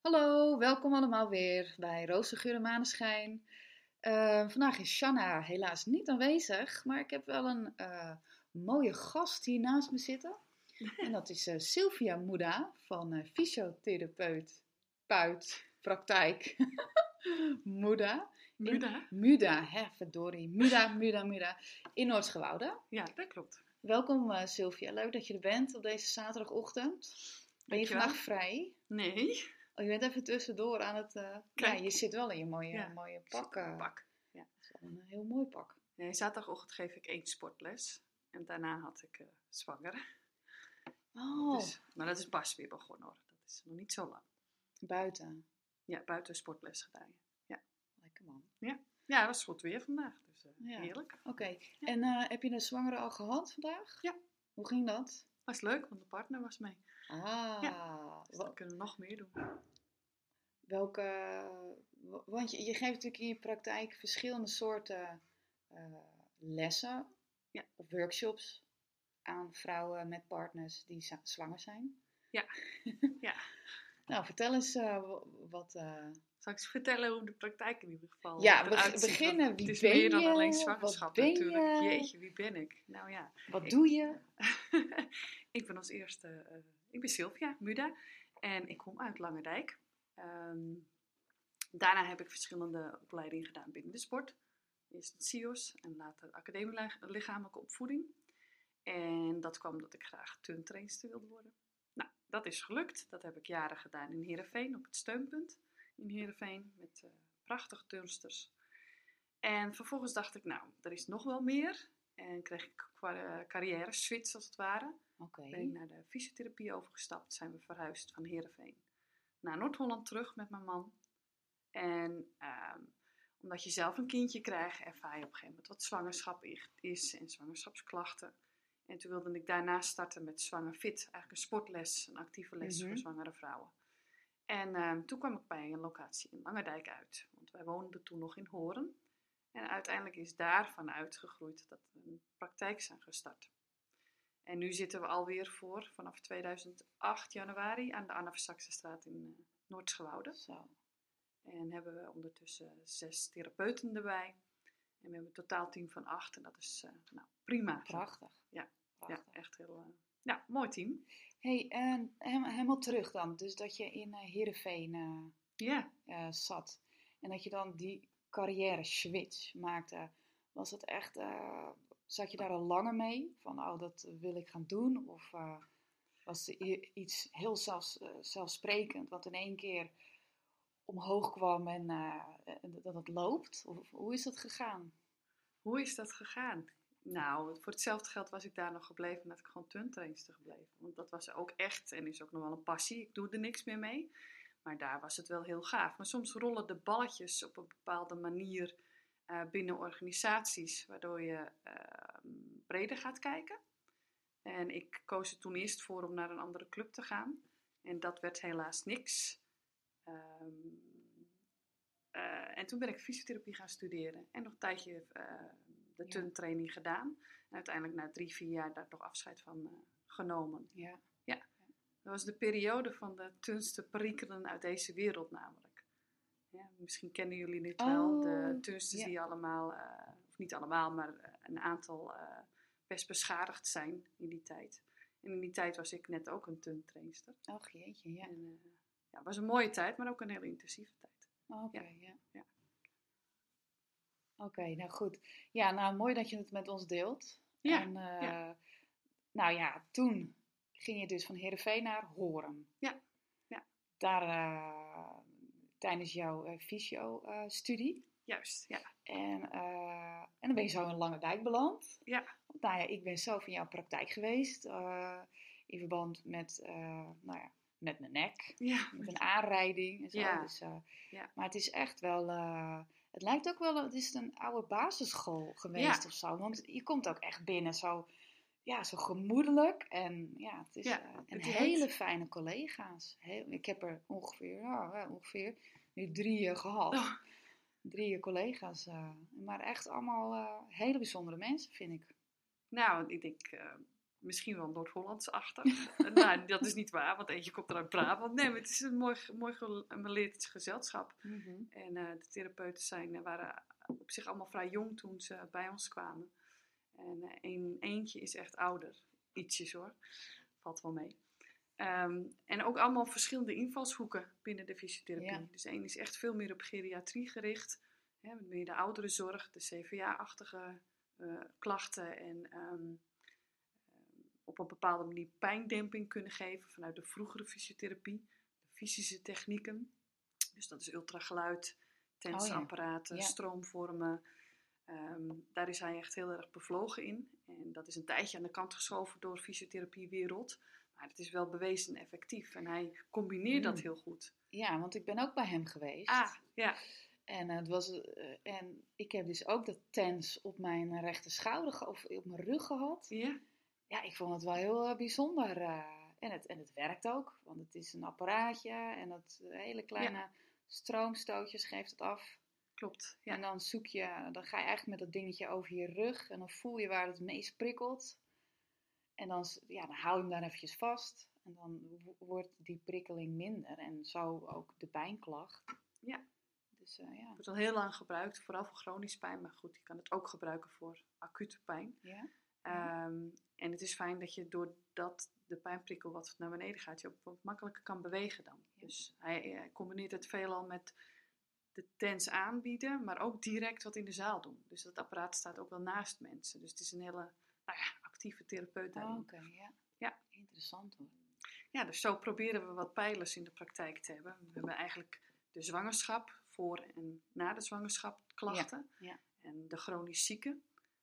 Hallo, welkom allemaal weer bij Roze Geur en Maneschijn. Vandaag is Shanna helaas niet aanwezig, maar ik heb wel een mooie gast hier naast me zitten. En dat is Sylvia Muda van fysiotherapeut, praktijk Muda. Muda, hè, verdorie. Muda in Noord-Gewoude. Ja, dat klopt. Welkom Sylvia, leuk dat je er bent op deze zaterdagochtend. Ben je vandaag vrij? Nee. Oh, je bent even tussendoor aan het... Ja, je zit wel in je mooie pak. Pak. Ja. Dat is wel een heel mooi pak. Nee, zaterdagochtend geef ik 1 sportles. En daarna had ik zwanger. Oh. Maar dat is pas weer begonnen hoor. Dat is nog niet zo lang. Buiten? Ja, buiten sportles gedaan. Ja. Lekker man. Ja, dat was goed weer vandaag. Dus ja. Heerlijk. Oké. Ja. En heb je de zwangere al gehad vandaag? Ja. Hoe ging dat? Was leuk, want de partner was mee. Ah. Ja. Dus dan kunnen we nog meer doen. Want je geeft natuurlijk in je praktijk verschillende soorten lessen of workshops aan vrouwen met partners die zwanger zijn. Ja. Ja. Nou, vertel eens wat... Zal ik eens vertellen hoe de praktijk in ieder geval beginnen. Wie het is ben meer dan je? alleen zwangerschap Wat ben natuurlijk. Je? Jeetje, wie ben ik? Nou ja. Wat doe je? Ik ben als eerste... ik ben Sylvia Muda en ik kom uit Langendijk. Daarna heb ik verschillende opleidingen gedaan binnen de sport. Eerst het CIOS en later Academie Lichamelijke Opvoeding. En dat kwam omdat ik graag turntrainster wilde worden. Nou, dat is gelukt. Dat heb ik jaren gedaan in Heerenveen op het steunpunt in Heerenveen met prachtige turnsters. En vervolgens dacht ik, nou, er is nog wel meer. En kreeg ik carrière switch als het ware. Okay. Ben ik naar de fysiotherapie overgestapt. Zijn we verhuisd van Heerenveen naar Noord-Holland terug met mijn man. En omdat je zelf een kindje krijgt, ervaar je op een gegeven moment wat zwangerschap is en zwangerschapsklachten. En toen wilde ik daarna starten met Zwanger Fit, eigenlijk een sportles, een actieve les voor zwangere vrouwen. En toen kwam ik bij een locatie in Langendijk uit, want wij woonden toen nog in Horen. En uiteindelijk is daarvan uitgegroeid dat we een praktijk zijn gestart. En nu zitten we alweer vanaf 2008 januari aan de Anna Versaksenstraat in Noord-Gewoude. Zo. En hebben we ondertussen 6 therapeuten erbij. En we hebben een totaalteam van 8 en dat is prima. Prachtig. Ja, prachtig. Ja, echt heel mooi team. Hey, en helemaal terug dan. Dus dat je in Heerenveen zat. En dat je dan die carrière switch maakte. Was het echt... zat je daar al langer mee? Van, dat wil ik gaan doen? Of was er iets heel zelfsprekend wat in één keer omhoog kwam en dat het loopt? Of hoe is dat gegaan? Hoe is dat gegaan? Nou, voor hetzelfde geld was ik daar nog gebleven en had ik gewoon turntrainster gebleven. Want dat was ook echt en is ook nog wel een passie. Ik doe er niks meer mee. Maar daar was het wel heel gaaf. Maar soms rollen de balletjes op een bepaalde manier binnen organisaties, waardoor je breder gaat kijken. En ik koos er toen eerst voor om naar een andere club te gaan. En dat werd helaas niks. En toen ben ik fysiotherapie gaan studeren. En nog een tijdje de turntraining gedaan. En uiteindelijk na 3-4 jaar daar toch afscheid van genomen. Ja. Dat was de periode van de turnste perikelen uit deze wereld namelijk. Ja, misschien kennen jullie dit wel. De turnsters die allemaal, of niet allemaal, maar een aantal best beschadigd zijn in die tijd. En in die tijd was ik net ook een turntrainster. Och jeetje, ja. En, het was een mooie tijd, maar ook een hele intensieve tijd. Oké. Oké, nou goed. Ja, nou mooi dat je het met ons deelt. Ja. En, nou ja, toen ging je dus van Heerenveen naar Horen. Ja. Daar tijdens jouw fysio-studie. Juist, ja. En dan ben je zo in Langendijk beland. Ja. Nou ja, ik ben zelf in jouw praktijk geweest. In verband met, met mijn nek. Ja. Met een aanrijding en zo. Ja. Dus, maar het is echt wel... het lijkt ook wel... Het is een oude basisschool geweest of zo. Want je komt ook echt binnen zo... Ja, zo gemoedelijk. En ja, het is hele fijne collega's. Ik heb er ongeveer nu 3 gehad. Oh. 3 collega's. Maar echt allemaal hele bijzondere mensen, vind ik. Nou, ik denk misschien wel Noord-Hollands-achtig. Nou, dat is niet waar, want eentje komt er uit Brabant. Nee, maar het is een mooi gemeleerd gezelschap. Mm-hmm. En de therapeuten waren op zich allemaal vrij jong toen ze bij ons kwamen. En eentje is echt ouder. Ietsjes hoor. Valt wel mee. En ook allemaal verschillende invalshoeken binnen de fysiotherapie. Ja. Dus één is echt veel meer op geriatrie gericht. Met meer de ouderenzorg, de CVA-achtige klachten. En op een bepaalde manier pijndemping kunnen geven vanuit de vroegere fysiotherapie. De fysische technieken. Dus dat is ultrageluid, tensapparaten, stroomvormen. Daar is hij echt heel erg bevlogen in. En dat is een tijdje aan de kant geschoven door de fysiotherapiewereld. Maar het is wel bewezen effectief. En hij combineert dat heel goed. Ja, want ik ben ook bij hem geweest. Ja. En ik heb dus ook dat TENS op mijn rechter schouder of op mijn rug gehad. Ja. Ja, ik vond het wel heel bijzonder. En het werkt ook. Want het is een apparaatje. En dat hele kleine stroomstootjes geeft het af. Klopt, ja. En dan dan ga je eigenlijk met dat dingetje over je rug. En dan voel je waar het meest prikkelt. En dan hou je hem daar eventjes vast. En dan wordt die prikkeling minder. En zo ook de pijnklacht. Ja. Dus het wordt al heel lang gebruikt. Vooral voor chronische pijn. Maar goed, je kan het ook gebruiken voor acute pijn. Ja. En het is fijn dat je doordat de pijnprikkel wat naar beneden gaat, je ook wat makkelijker kan bewegen dan. Ja. Dus hij combineert het veelal met de TENS aanbieden, maar ook direct wat in de zaal doen. Dus dat apparaat staat ook wel naast mensen. Dus het is een hele actieve therapeut daarin. Oké, ja. Interessant hoor. Ja, dus zo proberen we wat pijlers in de praktijk te hebben. We hebben eigenlijk de zwangerschap, voor en na de zwangerschap klachten. Ja. En de chronisch zieken.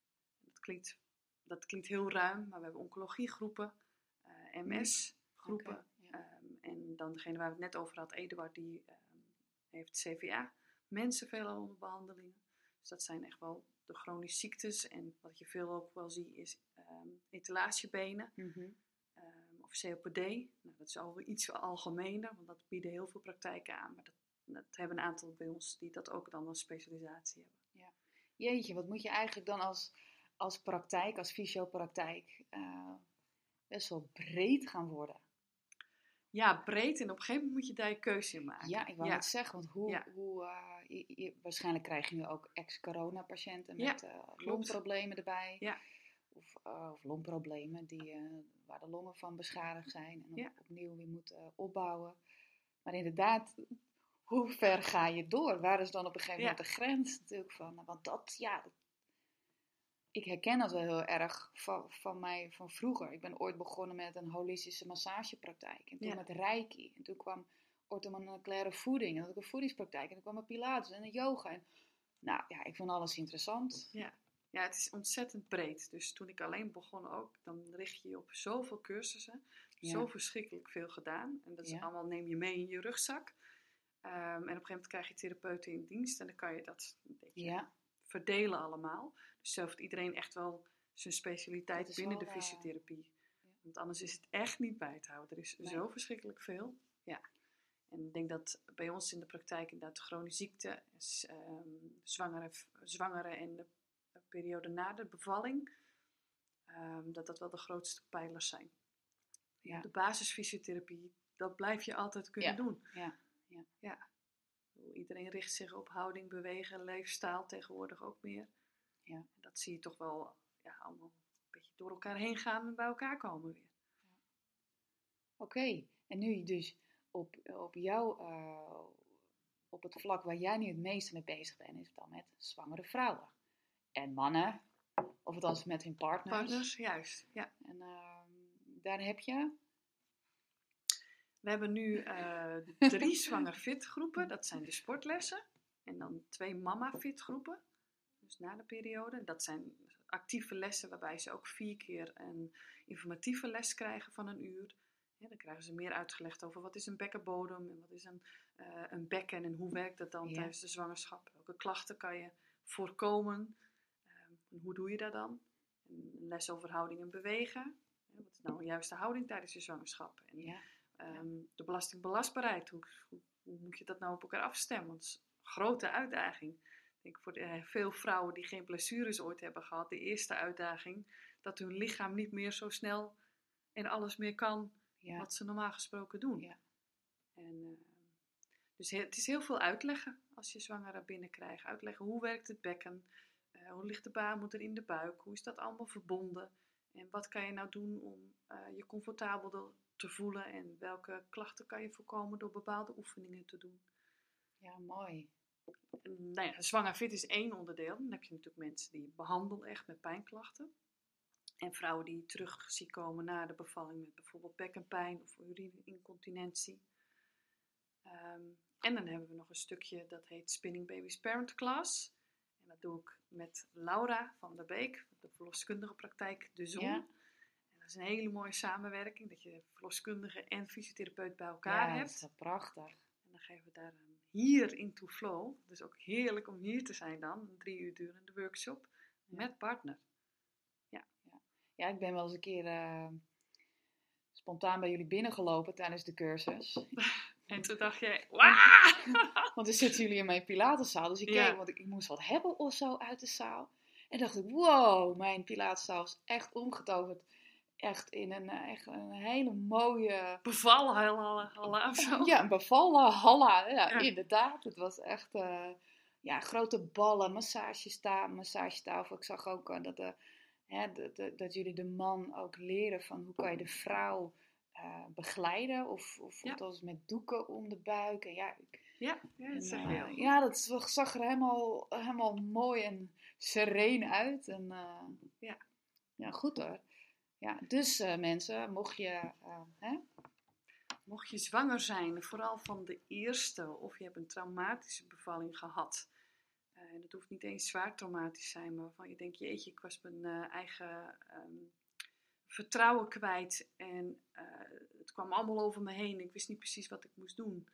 Dat klinkt heel ruim, maar we hebben oncologiegroepen, MS-groepen. En dan degene waar we het net over hadden, Eduard, die heeft CVA. Mensen veel onder behandelingen. Dus dat zijn echt wel de chronische ziektes. En wat je veel ook wel ziet is etalatiebenen. Mm-hmm. Of COPD. Nou, dat is al iets algemener, want dat bieden heel veel praktijken aan. Maar dat hebben een aantal bij ons die dat ook dan als specialisatie hebben. Ja. Jeetje, wat moet je eigenlijk dan als praktijk, als fysiopraktijk, best wel breed gaan worden? Ja, breed. En op een gegeven moment moet je daar je keuze in maken. Ja, ik wou het zeggen. Want waarschijnlijk krijg je nu ook ex-corona patiënten met longproblemen erbij. Ja. Of longproblemen waar de longen van beschadigd zijn. En opnieuw weer moeten opbouwen. Maar inderdaad, hoe ver ga je door? Waar is dan op een gegeven moment de grens natuurlijk van? Want ik herken dat wel heel erg van vroeger. Ik ben ooit begonnen met een holistische massagepraktijk. En toen met Reiki. En toen kwam orthomoleculaire voeding. En toen had ik een voedingspraktijk. En toen kwam er Pilates en yoga. En, ik vond alles interessant. Ja, het is ontzettend breed. Dus toen ik alleen begon ook, dan richt je je op zoveel cursussen. Zo verschrikkelijk veel gedaan. En dat is allemaal neem je mee in je rugzak. En op een gegeven moment krijg je therapeuten in dienst. En dan kan je dat een beetje verdelen allemaal. Dus zo heeft iedereen echt wel zijn specialiteit binnen de fysiotherapie. Want anders is het echt niet bij te houden. Er is zo verschrikkelijk veel. Ja. En ik denk dat bij ons in de praktijk inderdaad chronische ziekte, zwangeren en de periode na de bevalling, dat wel de grootste pijlers zijn. Ja. De basisfysiotherapie, dat blijf je altijd kunnen doen. Ja. Iedereen richt zich op houding, bewegen, leefstijl tegenwoordig ook meer. Ja. En dat zie je toch wel allemaal een beetje door elkaar heen gaan en bij elkaar komen weer. Oké, en nu dus op jou, op het vlak waar jij nu het meeste mee bezig bent, is het dan met zwangere vrouwen. En mannen, of althans met hun partners. Partners, juist, ja. En daar heb je? We hebben nu 3 zwanger fit groepen, dat zijn de sportlessen. En dan 2 mama fit groepen, dus na de periode. Dat zijn actieve lessen waarbij ze ook 4 keer een informatieve les krijgen van 1 uur. Ja, dan krijgen ze meer uitgelegd over wat is een bekkenbodem en wat is een bekken en hoe werkt dat dan tijdens de zwangerschap. Welke klachten kan je voorkomen en hoe doe je dat dan? Een les over houding en bewegen. Wat is nou een juiste houding tijdens je zwangerschap? En de belastingbelastbaarheid, hoe moet je dat nou op elkaar afstemmen? Want dat is een grote uitdaging. Ik denk voor veel vrouwen die geen blessures ooit hebben gehad, de eerste uitdaging, dat hun lichaam niet meer zo snel en alles meer kan wat ze normaal gesproken doen. Ja. En, dus het is heel veel uitleggen als je zwangere binnenkrijgt. Uitleggen hoe werkt het bekken, hoe ligt de baarmoeder in de buik, hoe is dat allemaal verbonden. En wat kan je nou doen om je comfortabel te voelen en welke klachten kan je voorkomen door bepaalde oefeningen te doen. Ja, mooi. En, nou ja, zwanger fit is 1 onderdeel. Dan heb je natuurlijk mensen die behandelen echt met pijnklachten. En vrouwen die terug zien komen na de bevalling met bijvoorbeeld bekkenpijn of urine-incontinentie. En dan hebben we nog een stukje dat heet Spinning Babies Parent Class. En dat doe ik met Laura van der Beek, de verloskundige praktijk De Zon. Ja. En dat is een hele mooie samenwerking, dat je verloskundige en fysiotherapeut bij elkaar hebt. Ja, dat is prachtig. En dan geven we daar hier into flow. Dus ook heerlijk om hier te zijn dan, een 3 uur durende workshop met partner. Ja, ik ben wel eens een keer spontaan bij jullie binnengelopen tijdens de cursus. En toen dacht je, wauw! Want dan zitten jullie in mijn pilateszaal. Dus ik keek, want ik moest wat hebben of zo uit de zaal. En dacht ik, wow, mijn pilateszaal is echt omgetoverd. Echt in een hele mooie... Bevallen halla of zo. Ja, een bevallen halla. Ja, inderdaad. Het was echt grote ballen, massagetafel. Ik zag ook dat jullie de man ook leren van hoe kan je de vrouw begeleiden. Of dat met doeken om de buik. En dat zeg je heel goed. Ja, dat zag er helemaal mooi en sereen uit. En, ja, goed hoor. Ja, dus mensen, mocht je zwanger zijn, vooral van de eerste, of je hebt een traumatische bevalling gehad. En het hoeft niet eens zwaar traumatisch te zijn, maar waarvan je denkt, jeetje, ik was mijn eigen vertrouwen kwijt. En het kwam allemaal over me heen. Ik wist niet precies wat ik moest doen.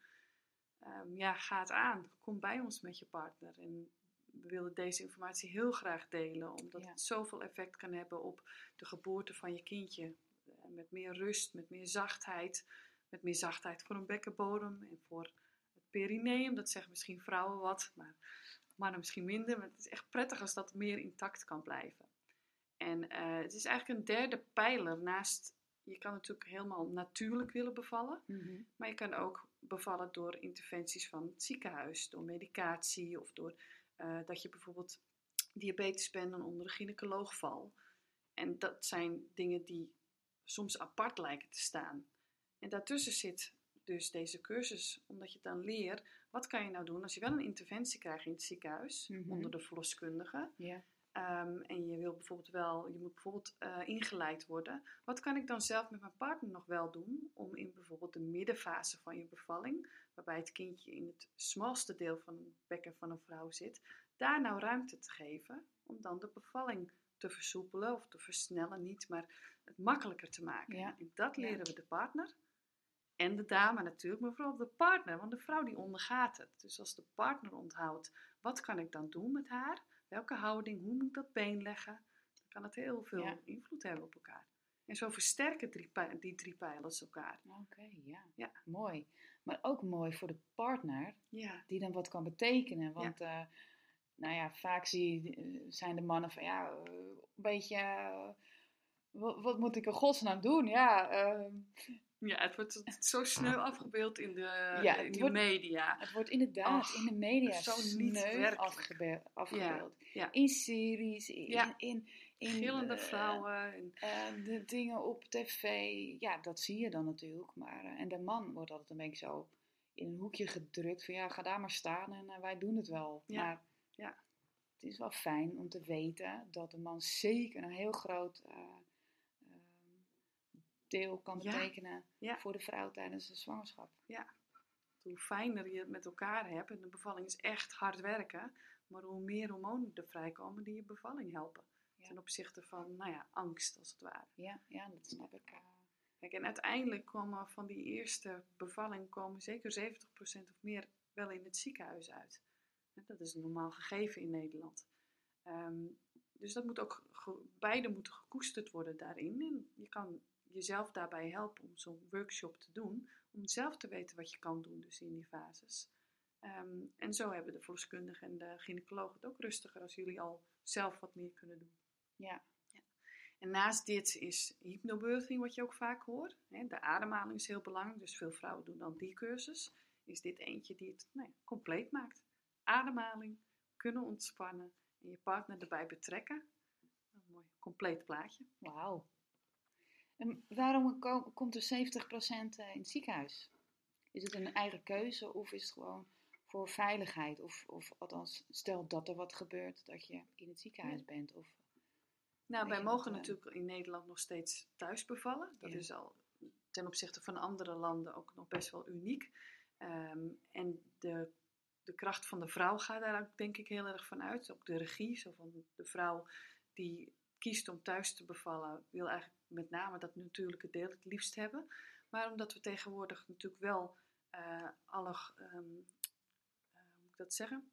Ga het aan. Kom bij ons met je partner. En we willen deze informatie heel graag delen, omdat het zoveel effect kan hebben op de geboorte van je kindje. Met meer rust, met meer zachtheid voor een bekkenbodem en voor het perineum. Dat zeggen misschien vrouwen wat, maar mannen misschien minder. Maar het is echt prettig als dat meer intact kan blijven. En het is eigenlijk een 3e pijler naast, je kan natuurlijk helemaal natuurlijk willen bevallen, maar je kan ook bevallen door interventies van het ziekenhuis, door medicatie of door dat je bijvoorbeeld diabetes bent en onder de gynaecoloog val. En dat zijn dingen die soms apart lijken te staan. En daartussen zit dus deze cursus, omdat je dan leert, wat kan je nou doen als je wel een interventie krijgt in het ziekenhuis, onder de verloskundige. Ja. En je moet bijvoorbeeld ingeleid worden. Wat kan ik dan zelf met mijn partner nog wel doen om in bijvoorbeeld de middenfase van je bevalling, waarbij het kindje in het smalste deel van het bekken van een vrouw zit, daar nou ruimte te geven om dan de bevalling te versoepelen of te versnellen niet, maar het makkelijker te maken. Ja. En dat leren we de partner en de dame natuurlijk, maar vooral de partner, want de vrouw die ondergaat het. Dus als de partner onthoudt, wat kan ik dan doen met haar? Welke houding, hoe moet ik dat been leggen? Dan kan het heel veel invloed hebben op elkaar. En zo versterken die 3 pijlers elkaar. Oké, ja. Mooi. Maar ook mooi voor de partner, die dan wat kan betekenen. Want vaak zijn de mannen van, een beetje, wat moet ik in godsnaam doen? Het wordt zo snel afgebeeld in de media. Het wordt inderdaad in de media zo niet afgebeeld. Ja. In series, in gillende vrouwen. De dingen op tv. Ja, dat zie je dan natuurlijk. Maar, en de man wordt altijd een beetje zo in een hoekje gedrukt. Van ga daar maar staan en wij doen het wel. Ja. Maar het is wel fijn om te weten dat de man zeker een heel groot deel kan betekenen voor de vrouw tijdens de zwangerschap. Ja, hoe fijner je het met elkaar hebt. En de bevalling is echt hard werken. Maar hoe meer hormonen er vrijkomen die je bevalling helpen. Ten opzichte van, angst als het ware. Ja, dat snap ik. Kijk, en uiteindelijk komen van die eerste bevalling zeker 70% of meer wel in het ziekenhuis uit. Dat is een normaal gegeven in Nederland. Dus dat moet ook, beide moeten gekoesterd worden daarin. En je kan jezelf daarbij helpen om zo'n workshop te doen. Om zelf te weten wat je kan doen dus in die fases. En zo hebben de verloskundigen en de gynaecoloog het ook rustiger als jullie al zelf wat meer kunnen doen. Ja. En naast dit is hypnobirthing, wat je ook vaak hoort. De ademhaling is heel belangrijk, dus veel vrouwen doen dan die cursus. Is dit eentje die het compleet maakt. Ademhaling, kunnen ontspannen en je partner erbij betrekken. Een mooi compleet plaatje. Wauw. En waarom komt er 70% in het ziekenhuis? Is het een eigen keuze of is het gewoon voor veiligheid? Of althans, stel dat er wat gebeurt, dat je in het ziekenhuis bent? Of, wij mogen natuurlijk in Nederland nog steeds thuis bevallen. Dat is al ten opzichte van andere landen ook nog best wel uniek. En de kracht van de vrouw gaat daar ook denk ik heel erg van uit. Ook de regie, zo van de vrouw die kiest om thuis te bevallen, wil eigenlijk met name dat natuurlijke deel het liefst hebben. Maar omdat we tegenwoordig natuurlijk wel hoe moet ik dat zeggen?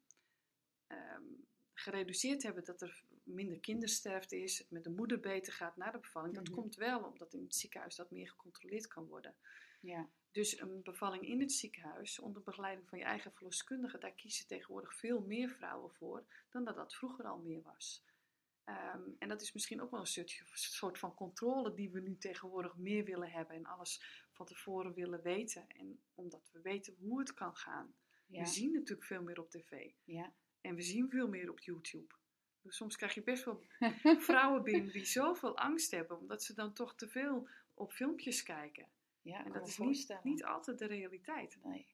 Gereduceerd hebben dat er minder kindersterfte is, het met de moeder beter gaat na de bevalling. Dat komt wel omdat in het ziekenhuis dat meer gecontroleerd kan worden. Ja. Dus een bevalling in het ziekenhuis, onder begeleiding van je eigen verloskundige, daar kiezen tegenwoordig veel meer vrouwen voor dan dat vroeger al meer was. En dat is misschien ook wel een soort van controle die we nu tegenwoordig meer willen hebben en alles van tevoren willen weten. En omdat we weten hoe het kan gaan. Ja. We zien natuurlijk veel meer op tv. Ja. En we zien veel meer op YouTube. Dus soms krijg je best wel vrouwen binnen die zoveel angst hebben, omdat ze dan toch te veel op filmpjes kijken. Ja, en dat is niet altijd de realiteit. Nee.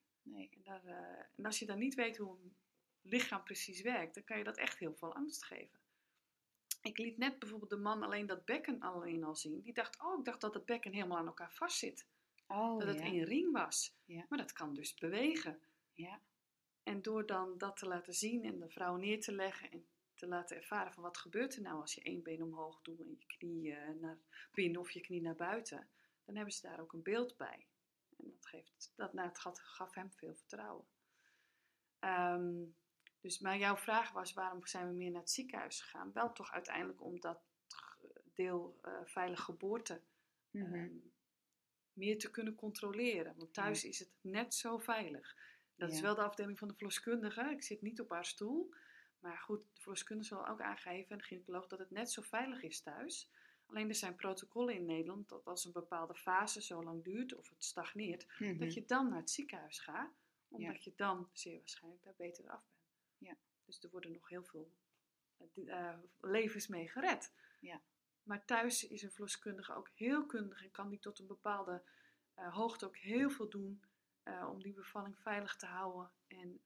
En als je dan niet weet hoe een lichaam precies werkt, dan kan je dat echt heel veel angst geven. Ik liet net bijvoorbeeld de man alleen dat bekken alleen al zien. Die dacht, ik dacht dat het bekken helemaal aan elkaar vastzit. Dat het één ring was. Ja. Maar dat kan dus bewegen. Ja. En door dan dat te laten zien en de vrouw neer te leggen en te laten ervaren van wat gebeurt er nou als je één been omhoog doet en je knie naar binnen of je knie naar buiten. Dan hebben ze daar ook een beeld bij. En het gaf hem veel vertrouwen. Maar jouw vraag was, waarom zijn we meer naar het ziekenhuis gegaan? Wel toch uiteindelijk om dat deel veilige geboorte meer te kunnen controleren. Want thuis is het net zo veilig. Dat is wel de afdeling van de verloskundige. Ik zit niet op haar stoel. Maar goed, de verloskundige zal ook aangeven, en de gynaecoloog, dat het net zo veilig is thuis. Alleen er zijn protocollen in Nederland dat als een bepaalde fase zo lang duurt of het stagneert, dat je dan naar het ziekenhuis gaat. Omdat je dan zeer waarschijnlijk daar beter af bent. Ja. Dus er worden nog heel veel levens mee gered. Ja. Maar thuis is een verloskundige ook heel kundig en kan die tot een bepaalde hoogte ook heel veel doen om die bevalling veilig te houden. En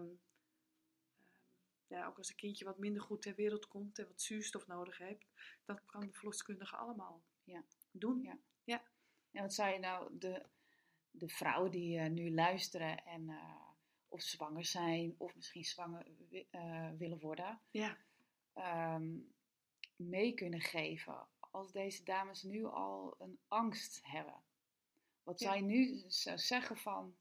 ook als een kindje wat minder goed ter wereld komt en wat zuurstof nodig heeft, dat kan de verloskundige allemaal doen. Ja. En wat zou je nou de vrouwen die nu luisteren en of zwanger zijn of misschien zwanger willen worden, mee kunnen geven als deze dames nu al een angst hebben? Wat zou je nu zeggen van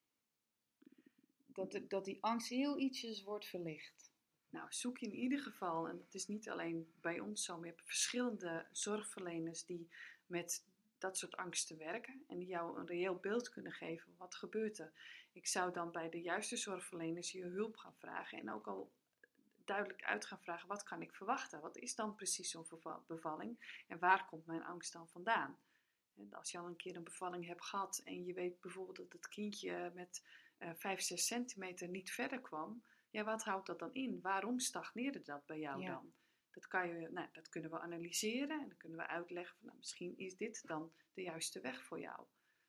dat die angst heel ietsjes wordt verlicht? Nou, zoek in ieder geval, en het is niet alleen bij ons zo, maar je hebt verschillende zorgverleners die met dat soort angsten werken en die jou een reëel beeld kunnen geven. Wat gebeurt er? Ik zou dan bij de juiste zorgverleners je hulp gaan vragen en ook al duidelijk uit gaan vragen, wat kan ik verwachten? Wat is dan precies zo'n bevalling en waar komt mijn angst dan vandaan? En als je al een keer een bevalling hebt gehad en je weet bijvoorbeeld dat het kindje met 5-6 centimeter niet verder kwam, wat houdt dat dan in? Waarom stagneerde dat bij jou dan? Dat kunnen we analyseren en dan kunnen we uitleggen van, misschien is dit dan de juiste weg voor jou.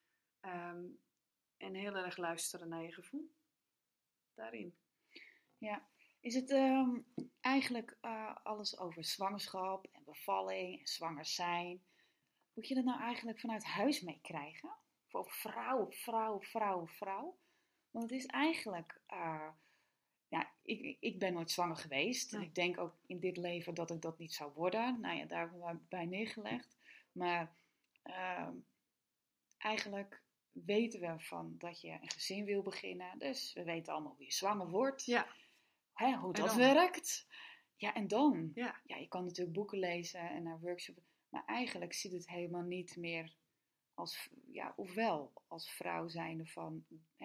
En heel erg luisteren naar je gevoel daarin. Ja, is het eigenlijk alles over zwangerschap en bevalling en zwanger zijn? Moet je dat nou eigenlijk vanuit huis meekrijgen? Voor vrouw? Want het is eigenlijk... ik ben nooit zwanger geweest. Nee. Ik denk ook in dit leven dat ik dat niet zou worden. Nou ja, daar hebben we bij neergelegd. Maar eigenlijk weten we van dat je een gezin wil beginnen. Dus we weten allemaal hoe je zwanger wordt. Ja. Hoe dat werkt. Ja, en dan? Ja, je kan natuurlijk boeken lezen en naar workshops. Maar eigenlijk zit het helemaal niet meer als... ofwel als vrouw zijnde van...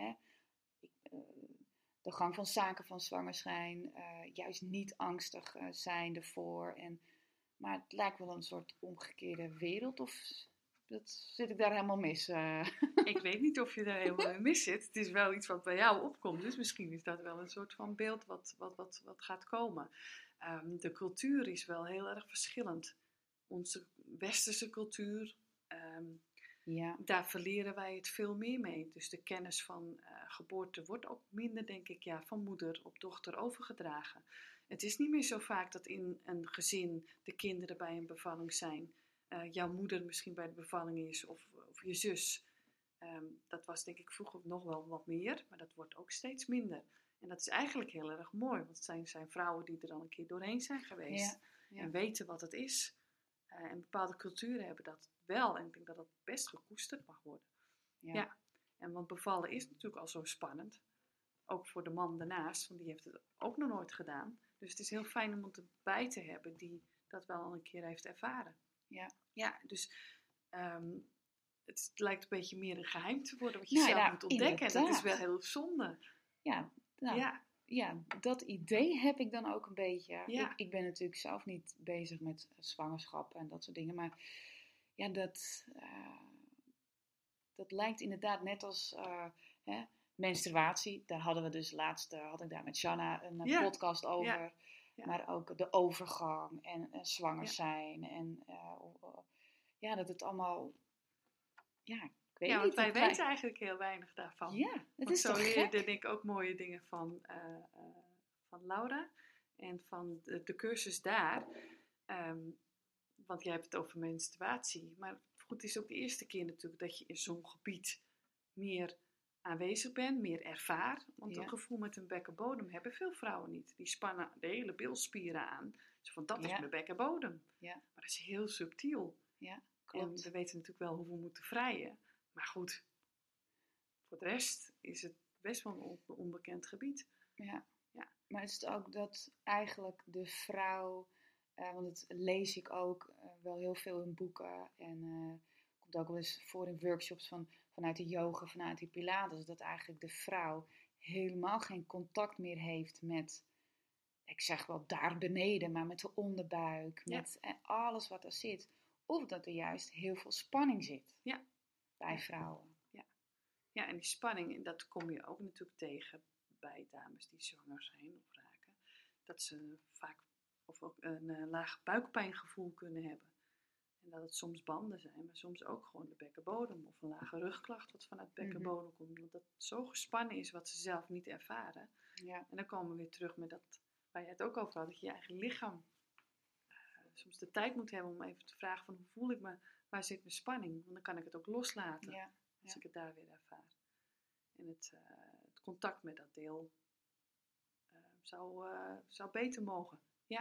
de gang van zaken van zwanger zijn, juist niet angstig zijn ervoor. En Maar het lijkt wel een soort omgekeerde wereld. Of zit ik daar helemaal mis? Ik weet niet of je daar helemaal in mis zit. Het is wel iets wat bij jou opkomt. Dus misschien is dat wel een soort van beeld wat gaat komen. De cultuur is wel heel erg verschillend. Onze westerse cultuur, daar verleren wij het veel meer mee. Dus de kennis van geboorte wordt ook minder, denk ik, van moeder op dochter overgedragen. Het is niet meer zo vaak dat in een gezin de kinderen bij een bevalling zijn. Jouw moeder misschien bij de bevalling is of je zus. Dat was denk ik vroeger nog wel wat meer, maar dat wordt ook steeds minder. En dat is eigenlijk heel erg mooi, want het zijn vrouwen die er al een keer doorheen zijn geweest. Ja. En weten wat het is. En bepaalde culturen hebben dat wel. En ik denk dat dat best gekoesterd mag worden. Ja. En want bevallen is natuurlijk al zo spannend. Ook voor de man daarnaast, want die heeft het ook nog nooit gedaan. Dus het is heel fijn om iemand erbij te hebben die dat wel al een keer heeft ervaren. Ja, dus het lijkt een beetje meer een geheim te worden wat je zelf moet ontdekken. En dat is wel heel zonde. Ja, dat idee heb ik dan ook een beetje. Ja. Ik ben natuurlijk zelf niet bezig met zwangerschap en dat soort dingen. Maar ja, dat lijkt inderdaad net als menstruatie. Daar hadden we dus laatst, had ik daar met Shanna een podcast over. Ja. Maar ook de overgang en zwanger zijn. En dat het allemaal... ik weet niet. Want wij weten eigenlijk heel weinig daarvan. Ja, het is toch gek? Zo leerde ik ook mooie dingen van Laura. En van de cursus daar. Want jij hebt het over menstruatie. Maar goed, het is ook de eerste keer natuurlijk dat je in zo'n gebied meer aanwezig bent, meer ervaart. Want een gevoel met een bekkenbodem hebben veel vrouwen niet. Die spannen de hele bilspieren aan. Zo van, dat is mijn bekkenbodem. Ja. Maar dat is heel subtiel. Ja, klopt. En we weten natuurlijk wel hoe we moeten vrijen. Maar goed, voor de rest is het best wel een onbekend gebied. Ja. Maar is het ook dat eigenlijk de vrouw, want dat lees ik ook wel heel veel in boeken en komt ook wel eens voor in workshops vanuit de yoga, vanuit die pilates, dat eigenlijk de vrouw helemaal geen contact meer heeft met, ik zeg wel daar beneden, maar met de onderbuik, met alles wat er zit. Of dat er juist heel veel spanning zit bij vrouwen. Ja, en die spanning, dat kom je ook natuurlijk tegen bij dames die zwanger zijn of raken. Dat ze vaak of ook een laag buikpijngevoel kunnen hebben. En dat het soms banden zijn, maar soms ook gewoon de bekkenbodem. Of een lage rugklacht wat vanuit de bekkenbodem komt. Omdat dat zo gespannen is wat ze zelf niet ervaren. Ja. En dan komen we weer terug met dat, waar je het ook over had, dat je eigen lichaam soms de tijd moet hebben om even te vragen van hoe voel ik me, waar zit mijn spanning? Want dan kan ik het ook loslaten als ik het daar weer ervaar. En het contact met dat deel zou beter mogen.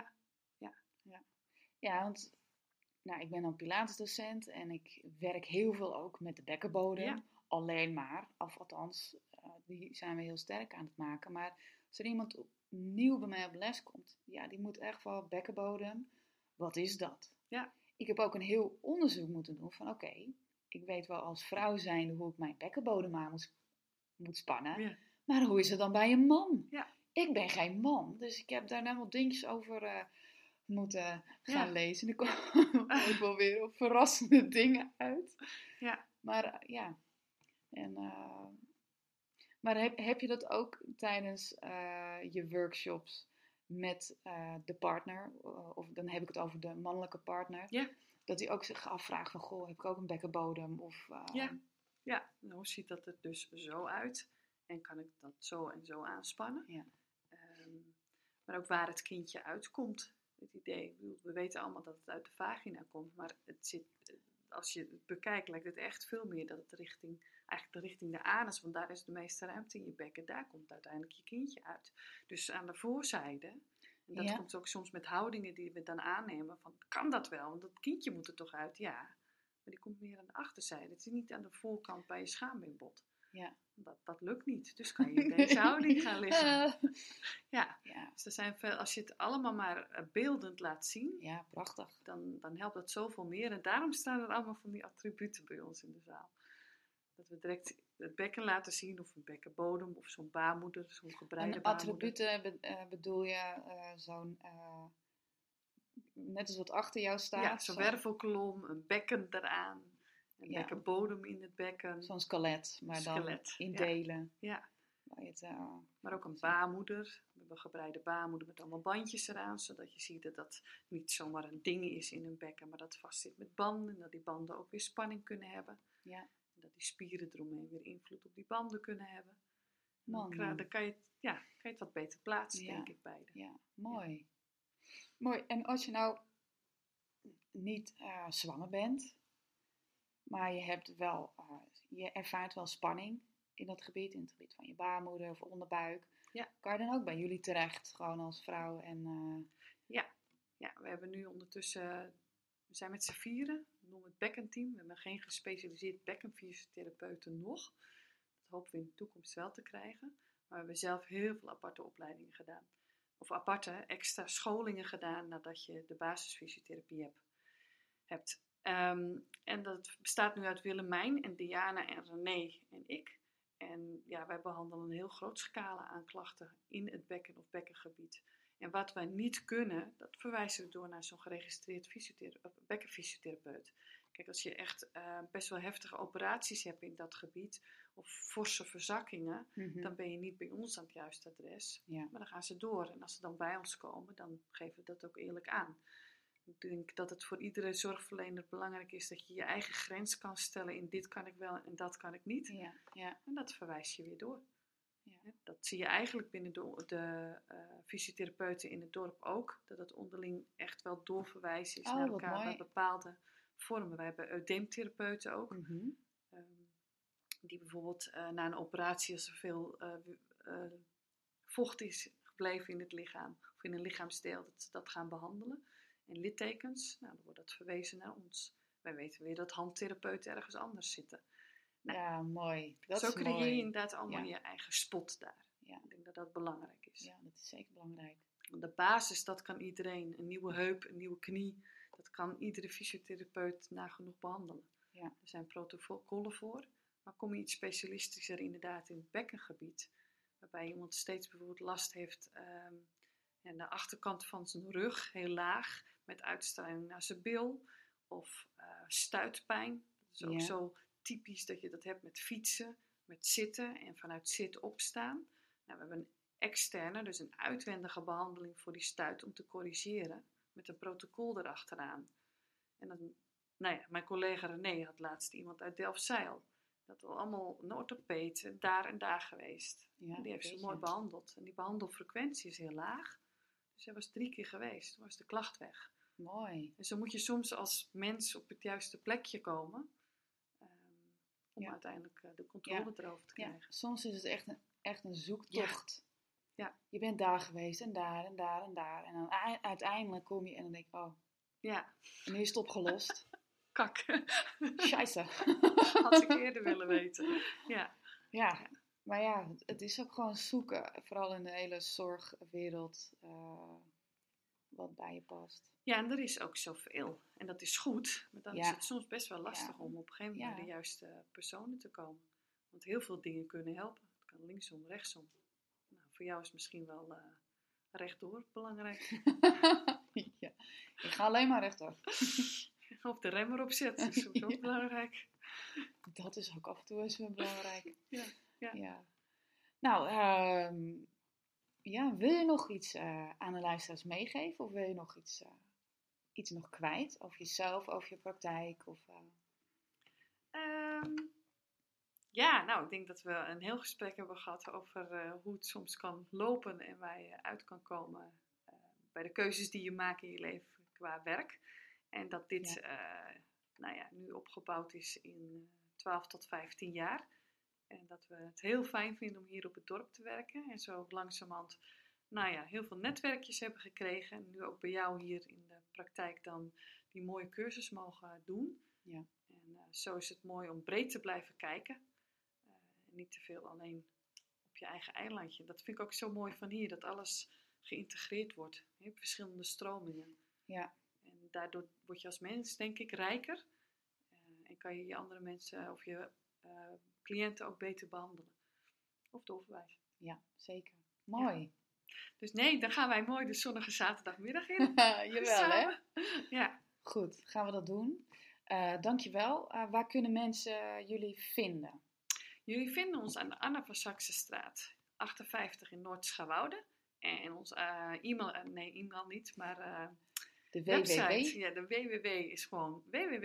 Ja, want ik ben dan Pilatesdocent en ik werk heel veel ook met de bekkenbodem. Ja. Alleen maar, althans, die zijn we heel sterk aan het maken. Maar als er iemand nieuw bij mij op les komt, die moet echt wel bekkenbodem. Wat is dat? Ja. Ik heb ook een heel onderzoek moeten doen van oké, ik weet wel als vrouw zijnde hoe ik mijn bekkenbodem aan moet spannen. Ja. Maar hoe is het dan bij een man? Ja. Ik ben geen man, dus ik heb daar nou wat dingetjes over moeten gaan lezen. En er komen ook wel weer op verrassende dingen uit. Ja. Maar maar heb je dat ook tijdens je workshops met de partner? Of dan heb ik het over de mannelijke partner. Ja. Dat hij ook zich afvraagt van, goh, heb ik ook een bekkenbodem? Of, nou, hoe ziet dat er dus zo uit? En kan ik dat zo en zo aanspannen? Ja. Maar ook waar het kindje uitkomt. Het idee, we weten allemaal dat het uit de vagina komt. Maar als je het bekijkt, lijkt het echt veel meer dat het richting de anus. Want daar is de meeste ruimte in je bekken. Daar komt uiteindelijk je kindje uit. Dus aan de voorzijde. En dat komt ook soms met houdingen die we dan aannemen. Van, kan dat wel? Want dat kindje moet er toch uit? Ja. Maar die komt meer aan de achterzijde. Het is niet aan de voorkant bij je schaambeenbod. Ja. Dat lukt niet. Dus kan je in deze houding gaan liggen. Ja. Dus er zijn veel, als je het allemaal maar beeldend laat zien. Ja, prachtig. Dan helpt dat zoveel meer. En daarom staan er allemaal van die attributen bij ons in de zaal. Dat we direct het bekken laten zien. Of een bekkenbodem. Of zo'n baarmoeder. Zo'n gebreide baarmoeder. En attributen bedoel je zo'n net als wat achter jou staat. Ja, zo'n wervelkolom, een bekken eraan. Een bekkenbodem in het bekken. Zo'n skelet, maar dan in delen. Ja. Het, maar ook een baarmoeder. We hebben een gebreide baarmoeder met allemaal bandjes eraan. Zodat je ziet dat dat niet zomaar een ding is in een bekken. Maar dat het vast zit met banden. En dat die banden ook weer spanning kunnen hebben. Ja. En dat die spieren eromheen weer invloed op die banden kunnen hebben. Dan kan je het wat beter plaatsen, denk ik, beide. Ja, mooi. Ja. Mooi. En als je nou niet zwanger bent, maar je hebt wel, je ervaart wel spanning in het gebied van je baarmoeder of onderbuik. Ja. Kan je dan ook bij jullie terecht, gewoon als vrouw? Ja, we hebben nu ondertussen, we zijn met z'n 4, we noemen het bekkenteam. We hebben geen gespecialiseerd bekkenfysiotherapeuten nog. Dat hopen we in de toekomst wel te krijgen. Maar we hebben zelf heel veel aparte opleidingen gedaan. Of aparte, extra scholingen gedaan nadat je de basisfysiotherapie hebt. En dat bestaat nu uit Willemijn en Diana en René en ik. En wij behandelen een heel groot scala aan klachten in het bekken of bekkengebied. En wat wij niet kunnen, dat verwijzen we door naar zo'n geregistreerd bekkenfysiotherapeut. Kijk, als je echt best wel heftige operaties hebt in dat gebied, of forse verzakkingen, dan ben je niet bij ons aan het juiste adres. Ja. Maar dan gaan ze door. En als ze dan bij ons komen, dan geven we dat ook eerlijk aan. Ik denk dat het voor iedere zorgverlener belangrijk is dat je je eigen grens kan stellen in dit kan ik wel en dat kan ik niet. Ja. En dat verwijs je weer door. Ja. Dat zie je eigenlijk binnen de fysiotherapeuten in het dorp ook. Dat het onderling echt wel doorverwijzen is naar elkaar bij bepaalde vormen. Wij hebben eudeemtherapeuten ook. Die bijvoorbeeld na een operatie, als er veel vocht is gebleven in het lichaam of in een lichaamsdeel, dat ze dat gaan behandelen. En littekens, dan wordt dat verwezen naar ons. Wij weten weer dat handtherapeuten ergens anders zitten. Ja, mooi. Zo creëer je inderdaad allemaal je eigen spot daar. Ja. Ik denk dat dat belangrijk is. Ja, dat is zeker belangrijk. Want de basis, dat kan iedereen. Een nieuwe heup, een nieuwe knie, dat kan iedere fysiotherapeut nagenoeg behandelen. Ja. Er zijn protocollen voor. Maar kom je iets specialistischer inderdaad in het bekkengebied, waarbij iemand steeds bijvoorbeeld last heeft aan de achterkant van zijn rug, heel laag, met uitstraling naar zijn bil, of stuitpijn. Dat is ook zo typisch dat je dat hebt met fietsen, met zitten en vanuit zitten opstaan. Nou, we hebben een externe, dus een uitwendige behandeling voor die stuit om te corrigeren, met een protocol erachteraan. En dan, mijn collega René had laatst iemand uit Delfzijl. Dat was allemaal een orthopeet, daar en daar geweest. Ja, en die heeft ze mooi behandeld. En die behandelfrequentie is heel laag. Dus hij was 3 keer geweest. Toen was de klacht weg. Mooi. En zo moet je soms als mens op het juiste plekje komen. Om uiteindelijk de controle erover te krijgen. Ja, soms is het echt een zoektocht. Ja. Je bent daar geweest en daar en daar en daar. En dan uiteindelijk kom je en dan denk je, en nu is het opgelost. Kak. Scheisse. Had ik eerder willen weten. Ja, maar het is ook gewoon zoeken. Vooral in de hele zorgwereld. Wat bij je past. Ja, en er is ook zoveel. En dat is goed. Maar dan is het soms best wel lastig om op een gegeven moment bij de juiste personen te komen. Want heel veel dingen kunnen helpen. Het kan linksom, rechtsom. Nou, voor jou is misschien wel rechtdoor belangrijk. Ja, ik ga alleen maar rechtdoor. Of de rem erop zetten, dat is ook belangrijk. Dat is ook af en toe eens wel belangrijk. Ja. Nou, wil je nog iets aan de luisteraars meegeven? Of wil je nog iets nog kwijt? Over jezelf, over je praktijk? Of, ik denk dat we een heel gesprek hebben gehad over hoe het soms kan lopen en waar je uit kan komen bij de keuzes die je maakt in je leven qua werk. En dat dit nu opgebouwd is in 12 tot 15 jaar. En dat we het heel fijn vinden om hier op het dorp te werken. En zo langzamerhand heel veel netwerkjes hebben gekregen. En nu ook bij jou hier in de praktijk dan die mooie cursus mogen doen. Ja. En zo is het mooi om breed te blijven kijken. Niet te veel alleen op je eigen eilandje. Dat vind ik ook zo mooi van hier. Dat alles geïntegreerd wordt. Je hebt verschillende stromingen. Ja. En daardoor word je als mens, denk ik, rijker. En kan je andere mensen of je cliënten ook beter behandelen. Of doorverwijzen. Ja, zeker. Mooi. Dus nee, dan gaan wij mooi de zonnige zaterdagmiddag in. Jawel, hè? Ja. Goed, gaan we dat doen. Dankjewel. Waar kunnen mensen jullie vinden? Jullie vinden ons aan de Anna van Saxenstraat 58 in Noord-Schouwoude. En ons e-mail niet, maar de website. Ja, de www is gewoon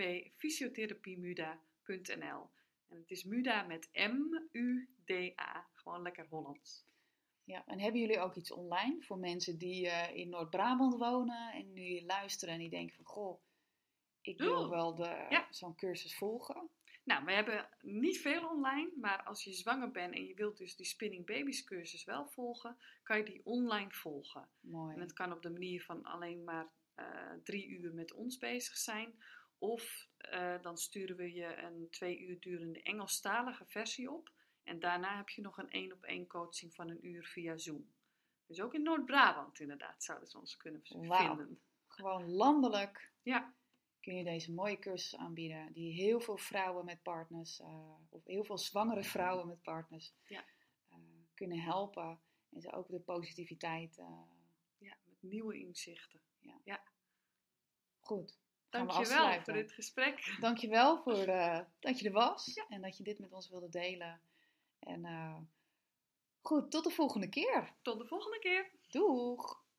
www.fysiotherapiemuda.nl. En het is Muda met M-U-D-A. Gewoon lekker Hollands. Ja, en hebben jullie ook iets online voor mensen die in Noord-Brabant wonen en nu luisteren en die denken van, goh, ik wil wel zo'n cursus volgen? Nou, we hebben niet veel online, maar als je zwanger bent en je wilt dus die Spinning Babies cursus wel volgen, kan je die online volgen. Mooi. En het kan op de manier van alleen maar 3 uur met ons bezig zijn. Of dan sturen we je een 2 uur durende Engelstalige versie op. En daarna heb je nog een 1-op-1 coaching van 1 uur via Zoom. Dus ook in Noord-Brabant inderdaad zouden ze ons kunnen vinden. Gewoon landelijk. Ja. Kun je deze mooie cursus aanbieden die heel veel vrouwen met partners, of heel veel zwangere vrouwen met partners, kunnen helpen. En ze ook de positiviteit. Met nieuwe inzichten. Ja. Goed. Dankjewel voor dit gesprek. Dankjewel voor dat je er was en dat je dit met ons wilde delen. En goed, tot de volgende keer. Tot de volgende keer. Doeg!